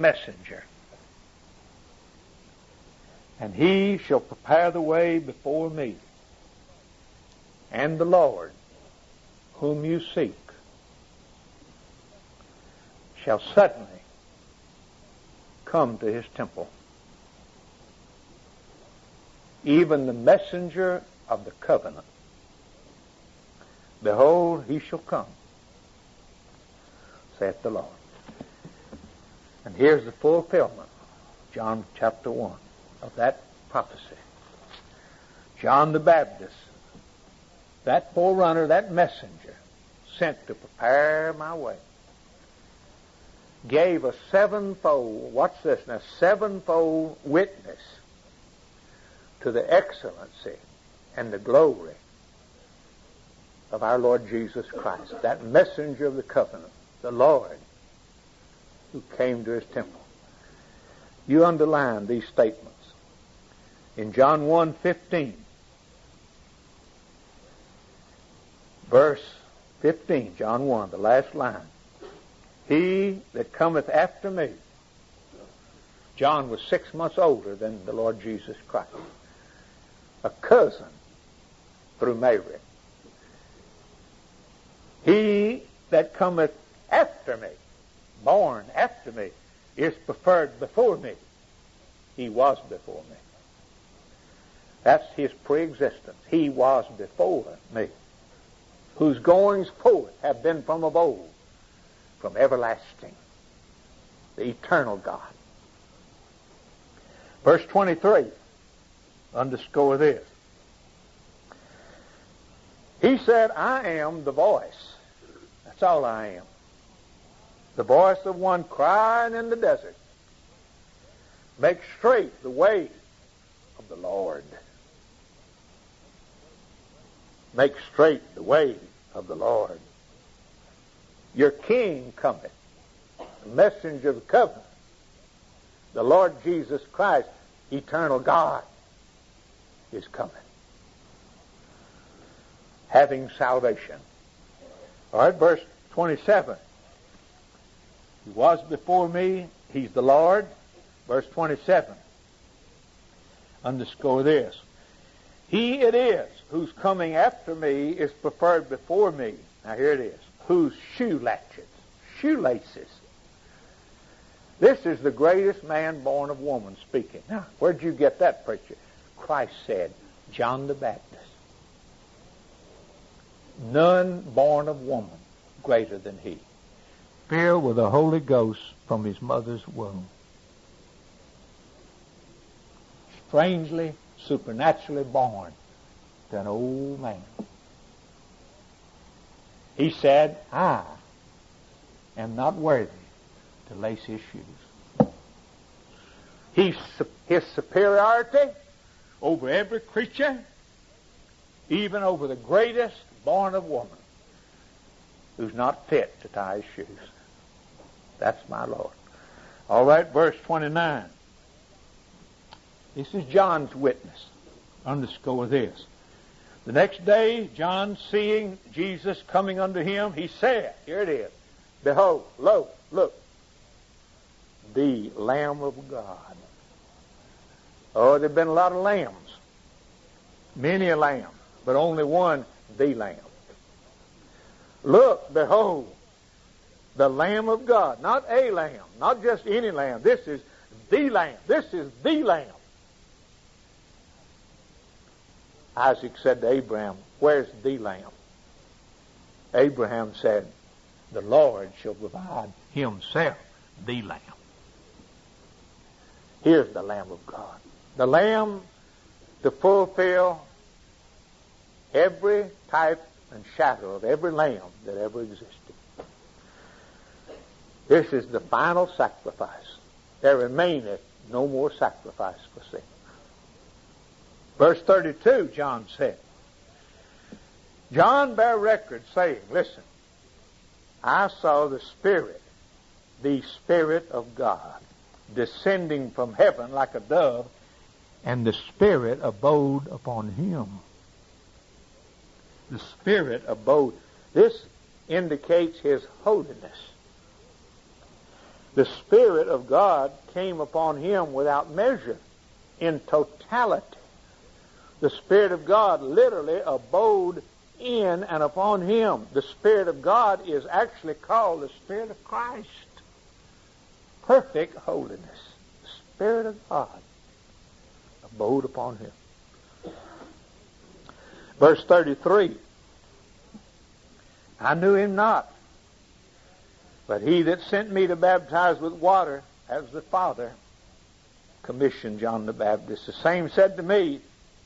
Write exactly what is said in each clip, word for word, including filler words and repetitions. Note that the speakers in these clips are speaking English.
messenger. And he shall prepare the way before me. And the Lord, whom you seek, shall suddenly come to his temple. Even the messenger of the covenant. Behold, he shall come, saith the Lord. And here's the fulfillment, John chapter one, of that prophecy. John the Baptist, that forerunner, that messenger, sent to prepare my way, gave a sevenfold, watch this now, sevenfold witness to the excellency and the glory of our Lord Jesus Christ, that messenger of the covenant, the Lord, who came to his temple. You underline these statements. In John one fifteen, verse fifteen, John one, the last line. He that cometh after me. John was six months older than the Lord Jesus Christ. A cousin through Mary. He that cometh after me, born after me, is preferred before me. He was before me. That's his pre-existence. He was before me, whose goings forth have been from of old, from everlasting, the eternal God. Verse twenty-three, underscore this. He said, I am the voice. That's all I am. The voice of one crying in the desert. Make straight the way of the Lord. Make straight the way of the Lord. Your King cometh, the messenger of the covenant, the Lord Jesus Christ, eternal God, is coming, having salvation. All right, verse twenty-seven. He was before me, he's the Lord. Verse twenty-seven. Underscore this. He it is whose coming after me is preferred before me. Now here it is. Whose shoe latchets, shoelaces. This is the greatest man born of woman speaking. Now, where'd you get that, preacher? Christ said, John the Baptist. None born of woman greater than he. Filled with the Holy Ghost from his mother's womb. Strangely, supernaturally born to an old man. He said, I am not worthy to lace his shoes. He's, his superiority over every creature, even over the greatest born of woman, who's not fit to tie his shoes. That's my Lord. All right, verse twenty-nine. This is John's witness. Underscore this. The next day, John, seeing Jesus coming unto him, he said, here it is, behold, lo, look, the Lamb of God. Oh, there have been a lot of lambs. Many a lamb, but only one, the Lamb. Look, behold, the Lamb of God. Not a lamb, not just any lamb. This is the Lamb. This is the Lamb. Isaac said to Abraham, where's the lamb? Abraham said, the Lord shall provide himself the lamb. Here's the Lamb of God. The Lamb to fulfill every type and shadow of every lamb that ever existed. This is the final sacrifice. There remaineth no more sacrifice for sin. Verse thirty-two, John said, John bare record saying, listen, I saw the Spirit, the Spirit of God, descending from heaven like a dove, and the Spirit abode upon him. The Spirit abode. This indicates his holiness. The Spirit of God came upon him without measure, in totality. The Spirit of God literally abode in and upon him. The Spirit of God is actually called the Spirit of Christ. Perfect holiness. The Spirit of God abode upon him. Verse thirty-three. I knew him not, but he that sent me to baptize with water, as the Father commissioned John the Baptist, the same said to me,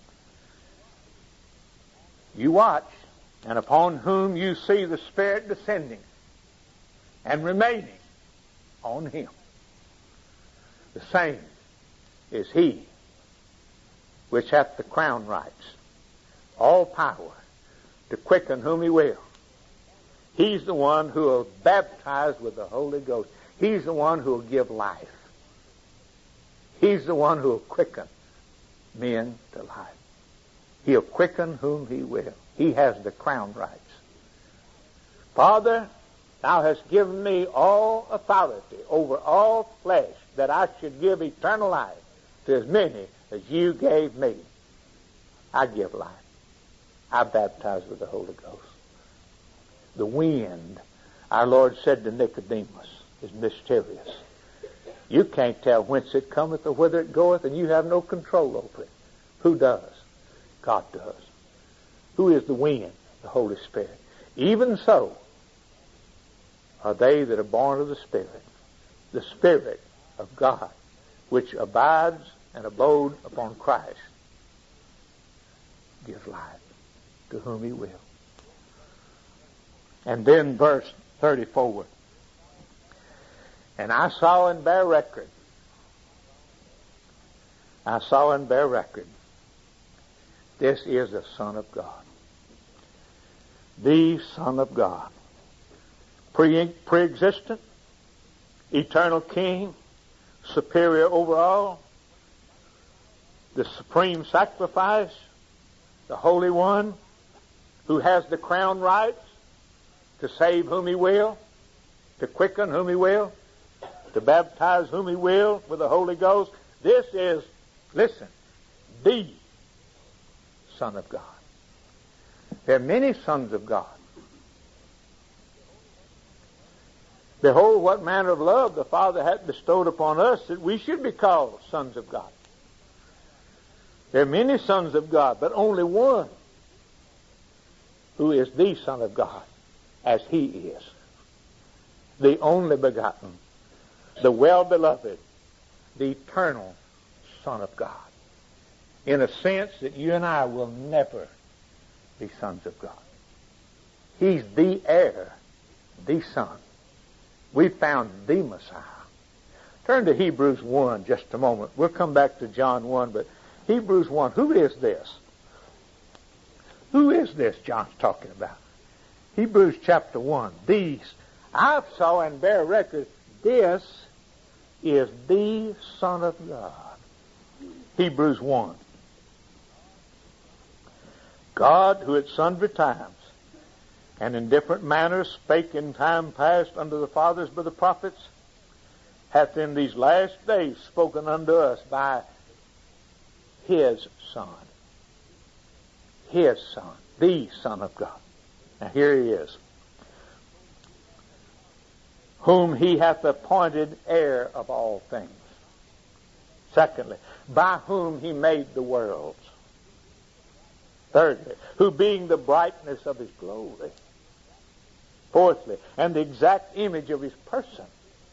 you watch, and upon whom you see the Spirit descending and remaining on him, the same is he which hath the crown rights, all power, to quicken whom he will. He's the one who will baptize with the Holy Ghost. He's the one who will give life. He's the one who will quicken men to life. He'll quicken whom he will. He has the crown rights. Father, thou hast given me all authority over all flesh, that I should give eternal life to as many as you gave me. I give life. I baptize with the Holy Ghost. The wind, our Lord said to Nicodemus, is mysterious. You can't tell whence it cometh or whither it goeth, and you have no control over it. Who does? God does. Who is the wind? The Holy Spirit. Even so are they that are born of the Spirit. The Spirit of God, which abides and abode upon Christ, gives life to whom he will. And then verse thirty-four. And I saw and bear record. I saw and bear record. This is the Son of God. The Son of God. Pre- pre-existent, eternal King, superior over all, the supreme sacrifice, the Holy One, who has the crown rights to save whom he will, to quicken whom he will, to baptize whom he will with the Holy Ghost. This is, listen, the Son of God. There are many sons of God. Behold, what manner of love the Father hath bestowed upon us, that we should be called sons of God. There are many sons of God, but only one who is the Son of God, as he is. The only begotten, the well-beloved, the eternal Son of God. In a sense that you and I will never be sons of God. He's the heir, the Son. We found the Messiah. Turn to Hebrews one just a moment. We'll come back to John one, but Hebrews one, who is this? Who is this John's talking about? Hebrews chapter one. These, I saw and bear record, this is the Son of God. Hebrews one. God, who at sundry times and in different manners spake in time past unto the fathers by the prophets, hath in these last days spoken unto us by his Son. His Son. The Son of God. Now here he is. Whom he hath appointed heir of all things. Secondly, by whom he made the worlds. Thirdly, who being the brightness of his glory. Fourthly, and the exact image of his person.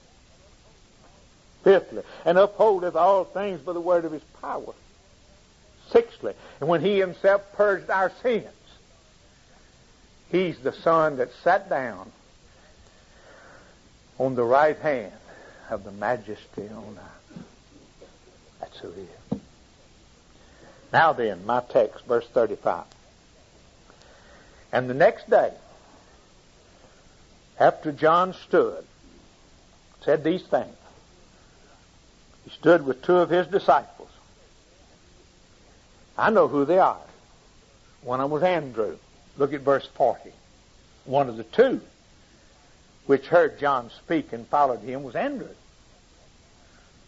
Fifthly, and upholdeth all things by the word of his power. Sixthly, and when he himself purged our sins, he's the Son that sat down on the right hand of the Majesty on high. That's who he is. Now then, my text, verse thirty-five. And the next day, after John stood, said these things, he stood with two of his disciples. I know who they are. One of them was Andrew. Look at verse forty. One of the two which heard John speak and followed him was Andrew.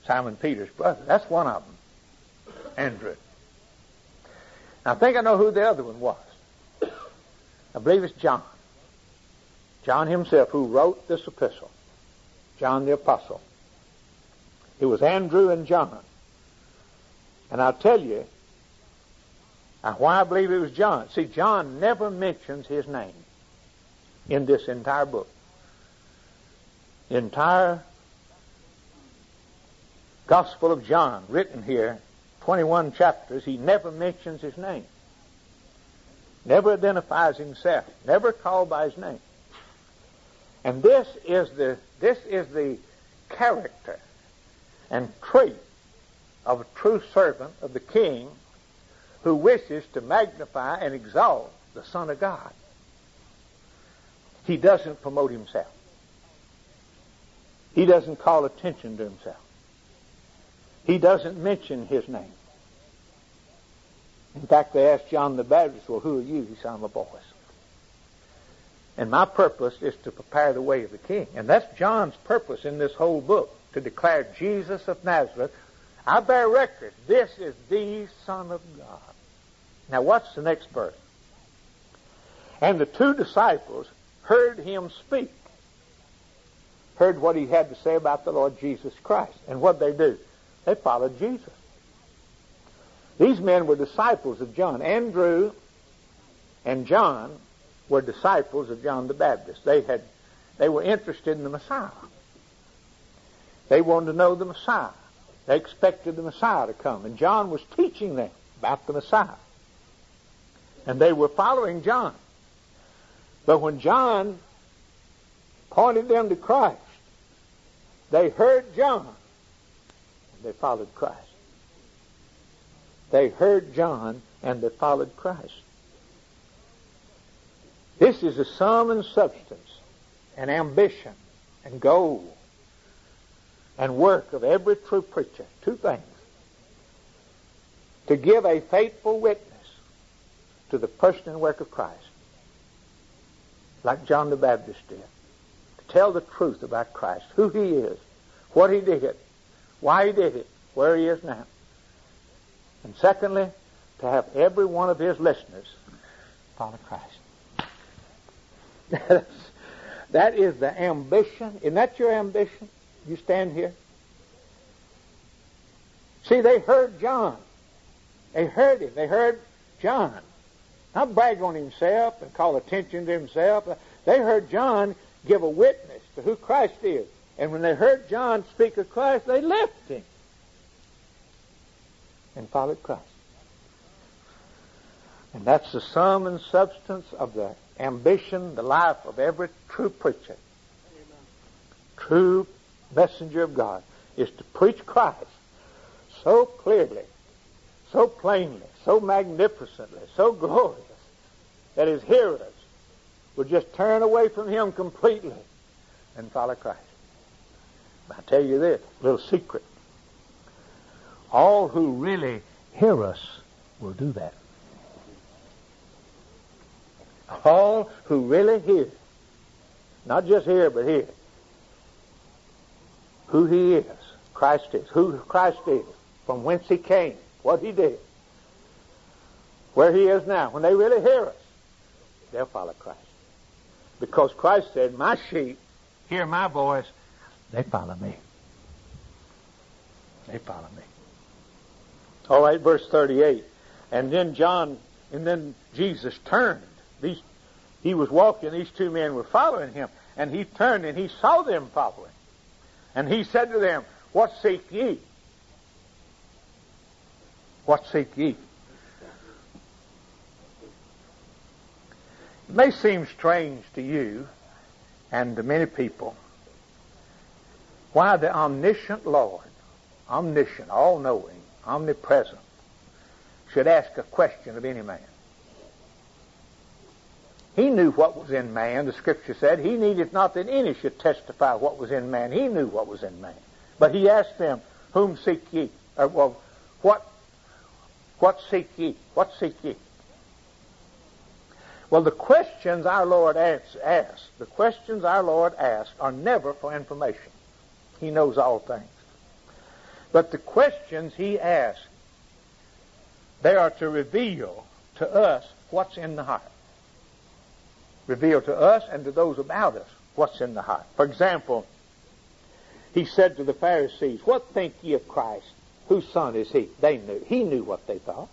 Simon Peter's brother. That's one of them, Andrew. I think I know who the other one was. I believe it's John. John himself, who wrote this epistle. John the Apostle. It was Andrew and John. And I'll tell you why I believe it was John. See, John never mentions his name in this entire book. The entire Gospel of John, written here, twenty-one chapters, he never mentions his name. Never identifies himself. Never called by his name. And this is the this is the character and trait of a true servant of the King who wishes to magnify and exalt the Son of God. He doesn't promote himself. He doesn't call attention to himself. He doesn't mention his name. In fact, they asked John the Baptist, well, who are you? He said, I'm a voice. And my purpose is to prepare the way of the King. And that's John's purpose in this whole book, to declare Jesus of Nazareth. I bear record. This is the Son of God. Now, what's the next verse? And the two disciples heard him speak. Heard what he had to say about the Lord Jesus Christ. And what they do? They followed Jesus. These men were disciples of John. Andrew and John were disciples of John the Baptist. They had, they were interested in the Messiah. They wanted to know the Messiah. They expected the Messiah to come. And John was teaching them about the Messiah. And they were following John. But when John pointed them to Christ, they heard John and they followed Christ. They heard John and they followed Christ. This is the sum and substance and ambition and goal and work of every true preacher. Two things. To give a faithful witness to the person and work of Christ, like John the Baptist did. To tell the truth about Christ, who he is, what he did, why he did it, where he is now. And secondly, to have every one of his listeners follow Christ. That is the ambition. Isn't that your ambition? You stand here. See, they heard John. They heard him. They heard John. Not brag on himself and call attention to himself. They heard John give a witness to who Christ is. And when they heard John speak of Christ, they left him and followed Christ. And that's the sum and substance of the ambition, the life of every true preacher. Amen. True messenger of God is to preach Christ so clearly, so plainly, so magnificently, so glorious that his hearers would just turn away from him completely and follow Christ. I tell you this, a little secret. All who really hear us will do that. All who really hear, not just hear, but hear, who he is, Christ is, who Christ is, from whence he came, what he did, where he is now. When they really hear us, they'll follow Christ. Because Christ said, my sheep hear my voice, they follow me. They follow me. All right, verse thirty-eight. And then John, and then Jesus turned. These, he was walking, these two men were following him, and he turned and he saw them following. And he said to them, what seek ye? What seek ye? It may seem strange to you and to many people why the omniscient Lord, omniscient, all-knowing, omnipresent, should ask a question of any man. He knew what was in man, the Scripture said. He needed not that any should testify what was in man. He knew what was in man. But he asked them, whom seek ye? Or, well, what, what seek ye? What seek ye? Well, the questions our Lord asks, the questions our Lord asks are never for information. He knows all things. But the questions he asks, they are to reveal to us what's in the heart. Reveal to us and to those about us what's in the heart. For example, he said to the Pharisees, "What think ye of Christ? Whose son is he?" They knew. He knew what they thought.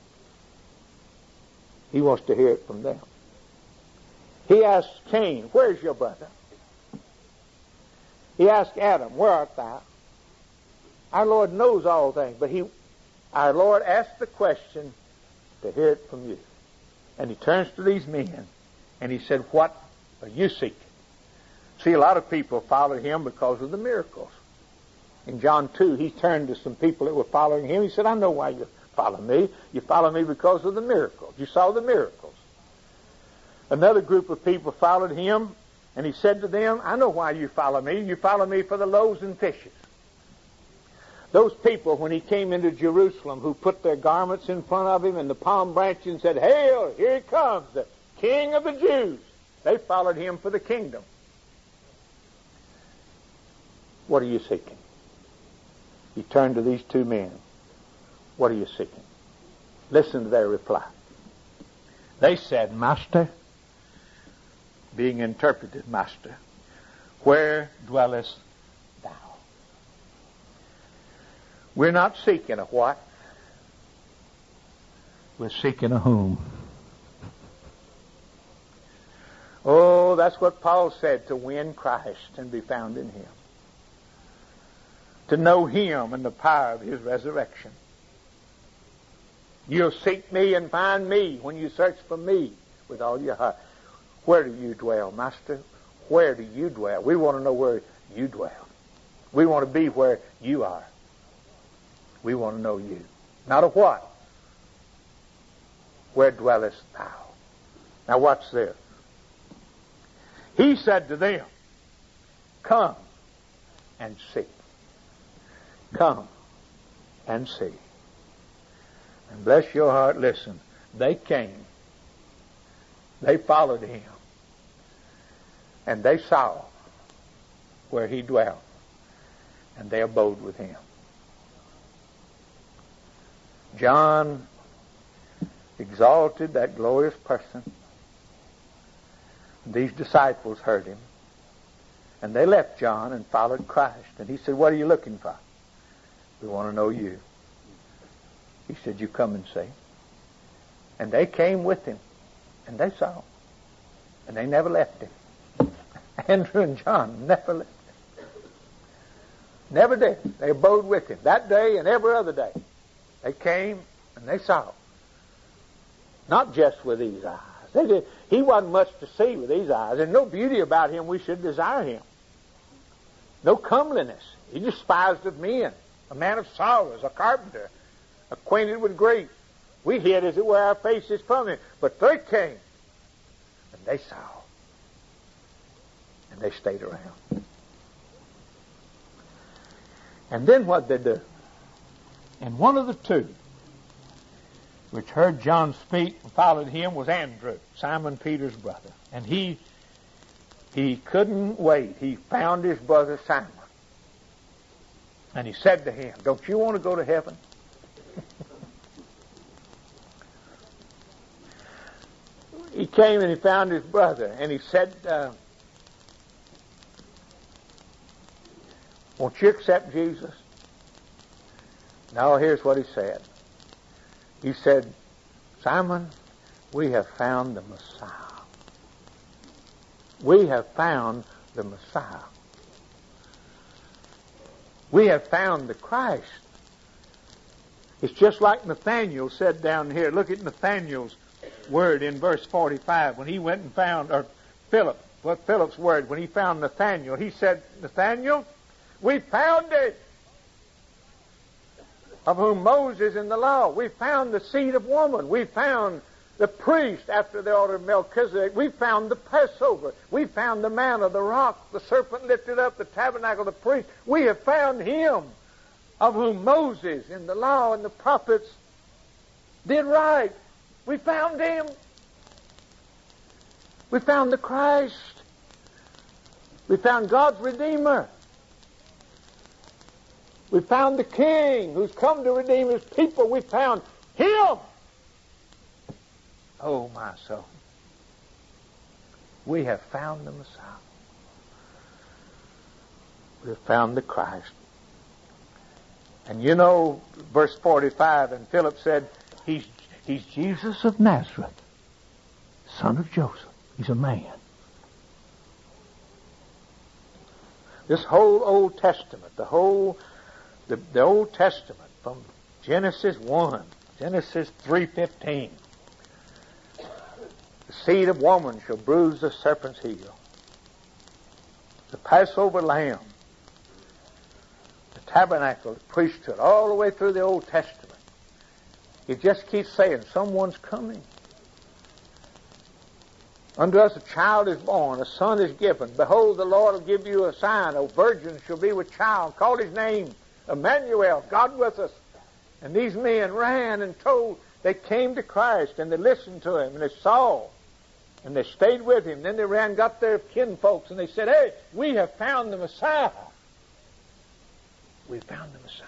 He wants to hear it from them. He asked Cain, "Where's your brother?" He asked Adam, "Where art thou?" Our Lord knows all things, but he, our Lord asked the question to hear it from you. And he turns to these men and he said, "What are you seeking?" See, a lot of people followed him because of the miracles. In John two, he turned to some people that were following him. He said, "I know why you follow me. You follow me because of the miracles. You saw the miracles." Another group of people followed him, and he said to them, "I know why you follow me. You follow me for the loaves and fishes." Those people, when he came into Jerusalem, who put their garments in front of him and the palm branches and said, "Hail, here he comes, the King of the Jews," they followed him for the kingdom. What are you seeking? He turned to these two men. What are you seeking? Listen to their reply. They said, "Master," being interpreted, "Master, where dwellest thou?" We're not seeking a what? We're seeking a whom. Oh, that's what Paul said, to win Christ and be found in him. To know him and the power of his resurrection. You'll seek me and find me when you search for me with all your heart. Where do you dwell, Master? Where do you dwell? We want to know where you dwell. We want to be where you are. We want to know you. Not a what. Where dwellest thou? Now watch this. He said to them, "Come and see." Come and see. And bless your heart, listen. They came. They followed him. And they saw where he dwelt. And they abode with him. John exalted that glorious person. These disciples heard him. And they left John and followed Christ. And he said, "What are you looking for?" "We want to know you." He said, "You come and see." And they came with him. And they saw him. And they never left him. Andrew and John never left him. Never did. They abode with him that day and every other day. They came and they saw him. Not just with these eyes. They did. He wasn't much to see with these eyes. There's no beauty about him we should desire him. No comeliness. He despised of men. A man of sorrows, a carpenter, acquainted with grief. We hid, as it were, our faces from him. But they came, and they saw, and they stayed around. And then what did they do? And one of the two, which heard John speak and followed him, was Andrew, Simon Peter's brother. And he, he couldn't wait. He found his brother Simon. And he said to him, "Don't you want to go to heaven?" He came and he found his brother, and he said, uh, "Won't you accept Jesus?" Now here's what he said. He said, "Simon, we have found the Messiah. We have found the Messiah. We have found the Christ." It's just like Nathaniel said down here. Look at Nathaniel's word in verse forty-five. When he went and found, or Philip, what Philip's word, when he found Nathaniel, he said, "Nathaniel, we found it, of whom Moses in the law. We found the seed of woman. We found the priest after the order of Melchizedek. We found the Passover. We found the man of the rock, the serpent lifted up, the tabernacle, the priest. We have found him, of whom Moses in the law and the prophets did write. We found him. We found the Christ. We found God's Redeemer. We found the King who's come to redeem his people. We found him. Oh, my soul. We have found the Messiah. We have found the Christ. And you know, verse forty-five, and Philip said, he's, he's Jesus of Nazareth, son of Joseph. He's a man. This whole Old Testament, the whole, the, the Old Testament from Genesis one, Genesis three fifteen, the seed of woman shall bruise the serpent's heel. The Passover lamb, the tabernacle, the priesthood, all the way through the Old Testament. It just keeps saying, someone's coming. Unto us a child is born, a son is given. Behold, the Lord will give you a sign. A virgin shall be with child. Call his name Emmanuel, God with us. And these men ran and told. They came to Christ and they listened to him and they saw. And they stayed with him. Then they ran, got their kinfolks, and they said, hey, we have found the Messiah. We found the Messiah.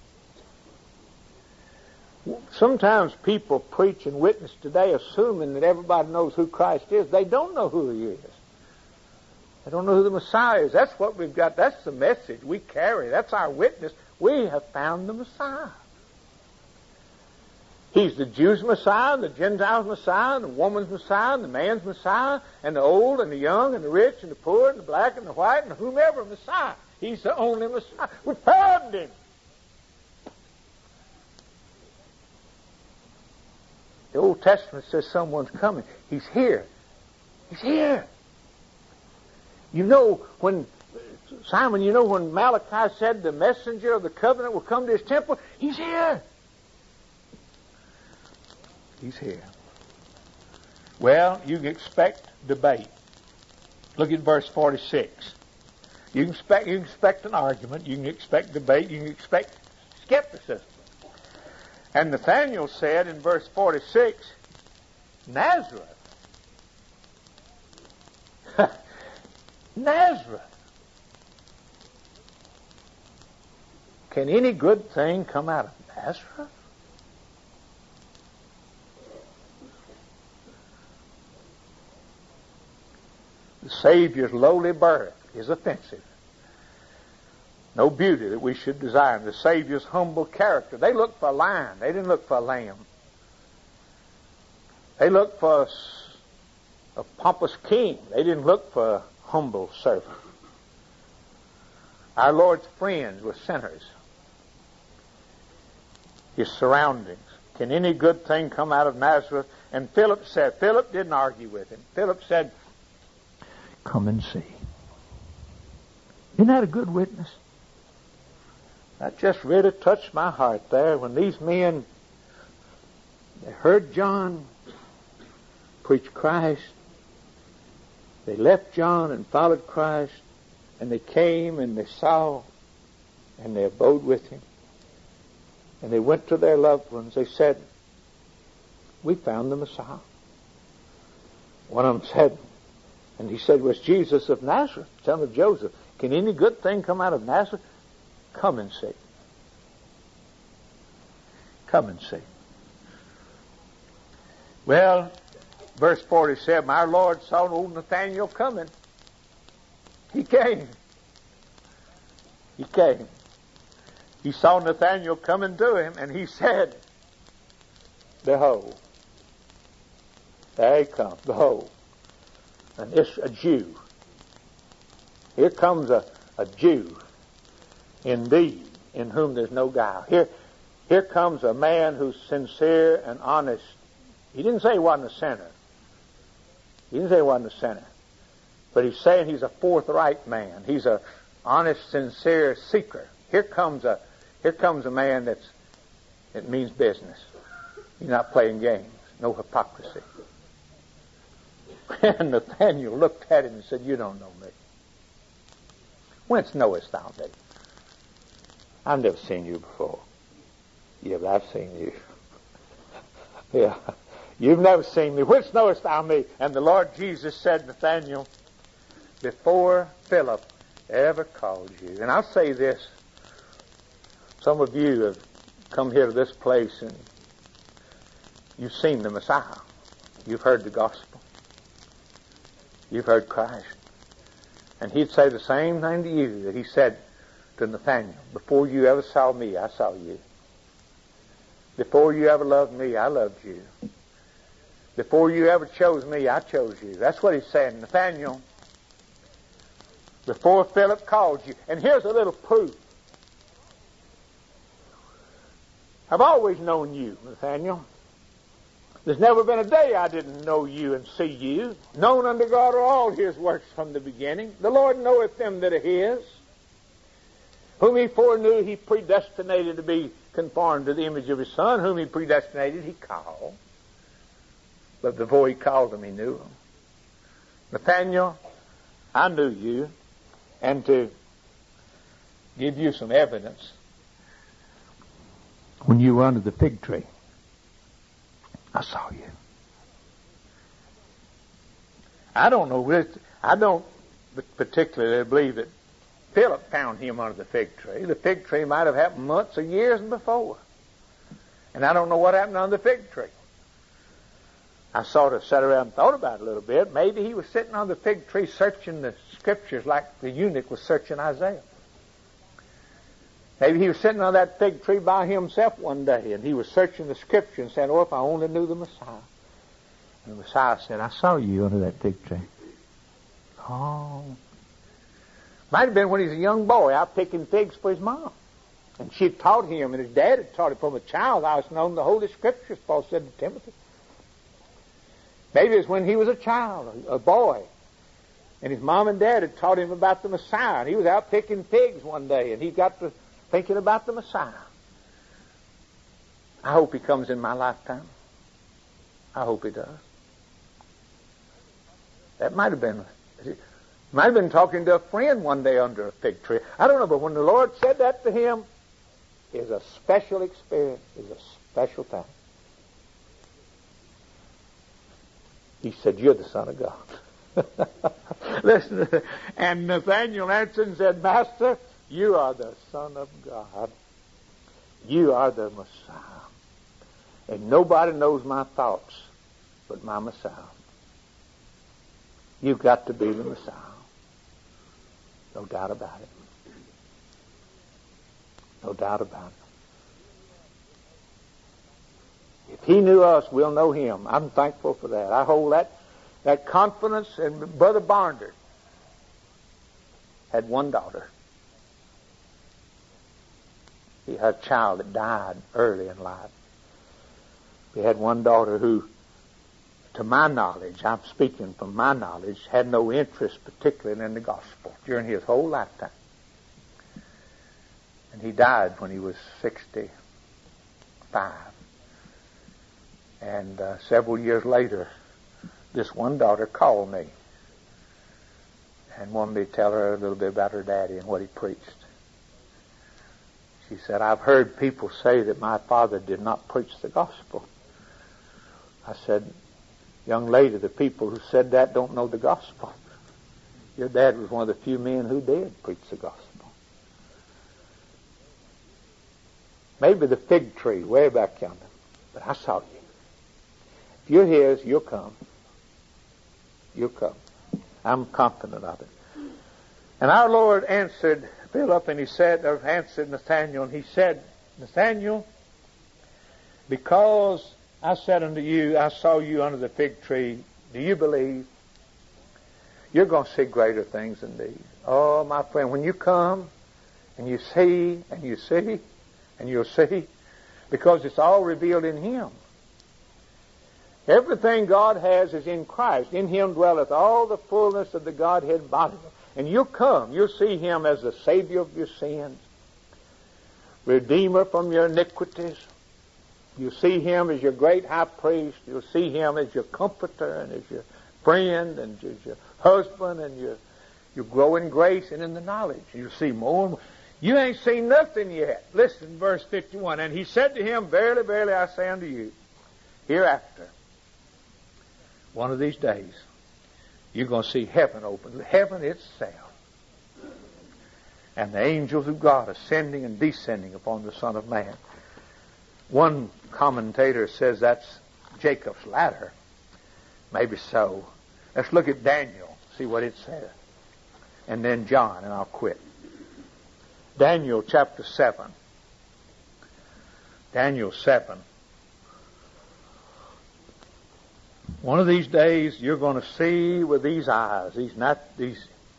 Sometimes people preach and witness today assuming that everybody knows who Christ is. They don't know who he is. They don't know who the Messiah is. That's what we've got. That's the message we carry. That's our witness. We have found the Messiah. He's the Jews' Messiah, the Gentiles' Messiah, the woman's Messiah, the man's Messiah, and the old and the young and the rich and the poor and the black and the white and whomever Messiah. He's the only Messiah. We found him. The Old Testament says someone's coming. He's here. He's here. You know when, Simon, you know when Malachi said the messenger of the covenant will come to his temple? He's here. He's here. Well, you can expect debate. Look at verse forty-six. You can expect, you can expect an argument. You can expect debate. You can expect skepticism. And Nathanael said in verse forty-six, Nazareth. Nazareth. Can any good thing come out of Nazareth? The Savior's lowly birth is offensive. No beauty that we should desire. The Savior's humble character. They looked for a lion. They didn't look for a lamb. They looked for a, a pompous king. They didn't look for a humble servant. Our Lord's friends were sinners. His surroundings. Can any good thing come out of Nazareth? And Philip said, Philip didn't argue with him. Philip said, come and see. Isn't that a good witness? That just really touched my heart there when these men, they heard John preach Christ. They left John and followed Christ, and they came and they saw and they abode with him. And they went to their loved ones. They said, we found the Messiah. One of them said, and he said, was Jesus of Nazareth, son of Joseph. Can any good thing come out of Nazareth? Come and see. Come and see. Well, verse forty-seven, our Lord saw old Nathanael coming. He came. He came. He saw Nathanael coming to him, and he said, behold, there he comes, behold, and it's a Jew. Here comes a, a Jew, indeed, in whom there's no guile. Here, here comes a man who's sincere and honest. He didn't say he wasn't a sinner. He didn't say he wasn't a sinner. But he's saying he's a forthright man. He's a honest, sincere seeker. Here comes a here comes a man that's it means business. He's not playing games. No hypocrisy. And Nathanael looked at him and said, you don't know me. Whence knowest thou me? I've never seen you before. Yeah, but I've seen you. Yeah. You've never seen me. Whence knowest thou me? And the Lord Jesus said, Nathanael, before Philip ever called you. And I'll say this. Some of you have come here to this place and you've seen the Messiah. You've heard the gospel. You've heard Christ. And he'd say the same thing to you that he said to Nathaniel. Before you ever saw me, I saw you. Before you ever loved me, I loved you. Before you ever chose me, I chose you. That's what he's saying. Nathaniel, before Philip called you. And here's a little proof. I've always known you, Nathaniel. There's never been a day I didn't know you and see you. Known unto God are all his works from the beginning. The Lord knoweth them that are his. Whom he foreknew, he predestinated to be conformed to the image of his Son. Whom he predestinated, he called. But before he called them, he knew them. Nathaniel, I knew you. And to give you some evidence, when you were under the fig tree, I saw you. I don't know, I don't particularly believe that Philip found him under the fig tree. The fig tree might have happened months or years before. And I don't know what happened under the fig tree. I sort of sat around and thought about it a little bit. Maybe he was sitting on the fig tree searching the scriptures like the eunuch was searching Isaiah. Maybe he was sitting on that fig tree by himself one day and he was searching the scripture and saying, oh, if I only knew the Messiah. And the Messiah said, I saw you under that fig tree. Oh. Might have been when he was a young boy out picking figs for his mom. And she had taught him, and his dad had taught him from a child. I was known the Holy Scriptures, Paul said to Timothy. Maybe it was when he was a child, a boy. And his mom and dad had taught him about the Messiah. And he was out picking figs one day, and he got to thinking about the Messiah. I hope he comes in my lifetime. I hope he does. That might have been, might have been talking to a friend one day under a fig tree. I don't know, but when the Lord said that to him, it was a special experience. It was a special time. He said, you're the Son of God. Listen, and Nathaniel answered and said, Master, you are the Son of God. You are the Messiah. And nobody knows my thoughts but my Messiah. You've got to be the Messiah. No doubt about it. No doubt about it. If he knew us, we'll know him. I'm thankful for that. I hold that, that confidence. And Brother Barnard had one daughter. He had a child that died early in life. He had one daughter who, to my knowledge, I'm speaking from my knowledge, had no interest particularly in the gospel during his whole lifetime. And he died when he was sixty-five. And uh, several years later, this one daughter called me and wanted me to tell her a little bit about her daddy and what he preached. She said, I've heard people say that my father did not preach the gospel. I said, young lady, the people who said that don't know the gospel. Your dad was one of the few men who did preach the gospel. Maybe the fig tree way back yonder, but I saw you. If you're his, you'll come. You'll come. I'm confident of it. And our Lord answered Philip, and he said, or answered Nathanael, and he said, Nathanael, because I said unto you, I saw you under the fig tree, do you believe? You're going to see greater things than these. Oh, my friend, when you come and you see and you see and you'll see, because it's all revealed in him. Everything God has is in Christ. In him dwelleth all the fullness of the Godhead bodily. And you'll come. You'll see him as the Savior of your sins, Redeemer from your iniquities. You'll see him as your great high priest. You'll see him as your comforter and as your friend and as your husband, and your, you grow in grace and in the knowledge. You'll see more and more. You ain't seen nothing yet. Listen, verse fifty-one. And he said to him, verily, verily, I say unto you, hereafter, one of these days, you're going to see heaven open. Heaven itself. and the angels of God ascending and descending upon the Son of Man. One commentator says that's Jacob's ladder. Maybe so. Let's look at Daniel, see what it says. And then John, and I'll quit. Daniel chapter seven. Daniel seven. One of these days you're going to see with these eyes, these not these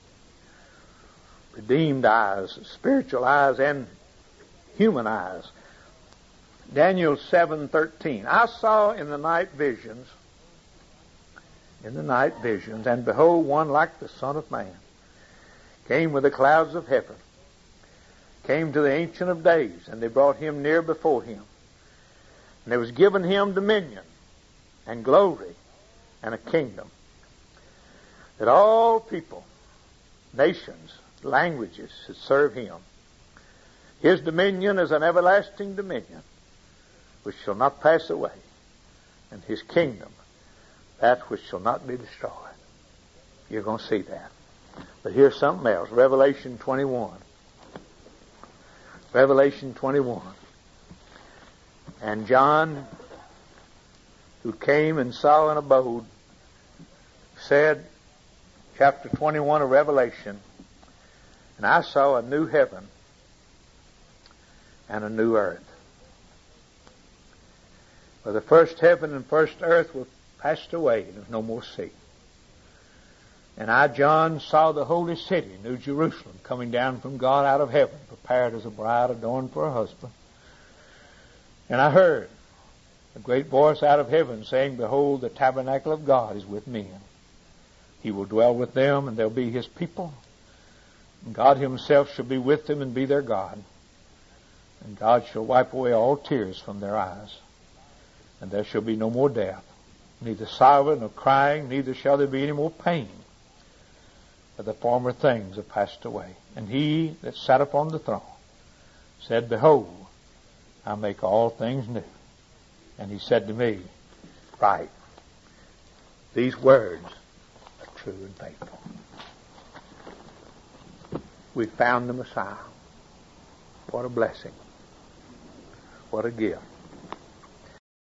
redeemed eyes, spiritual eyes and human eyes. Daniel seven thirteen. I saw in the night visions, in the night visions, and behold, one like the Son of Man came with the clouds of heaven, came to the Ancient of Days, and they brought him near before him. And there was given him dominion and glory and a kingdom, that all people, nations, languages should serve him. His dominion is an everlasting dominion which shall not pass away, and his kingdom that which shall not be destroyed. You're going to see that. But here's something else. Revelation twenty-one. Revelation twenty-one. And John, who came and saw and abode, said, chapter twenty-one of Revelation, and I saw a new heaven and a new earth. For the first heaven and first earth were passed away, and there's no more sea. And I, John, saw the holy city, New Jerusalem, coming down from God out of heaven, prepared as a bride adorned for her husband. And I heard a great voice out of heaven saying, Behold, the tabernacle of God is with men. He will dwell with them, and they'll be his people. And God himself shall be with them and be their God. And God shall wipe away all tears from their eyes. And there shall be no more death, neither sorrow nor crying, neither shall there be any more pain. For the former things have passed away. And he that sat upon the throne said, Behold, I make all things new. And he said to me, Write, these words are true and faithful. We found the Messiah. What a blessing. What a gift.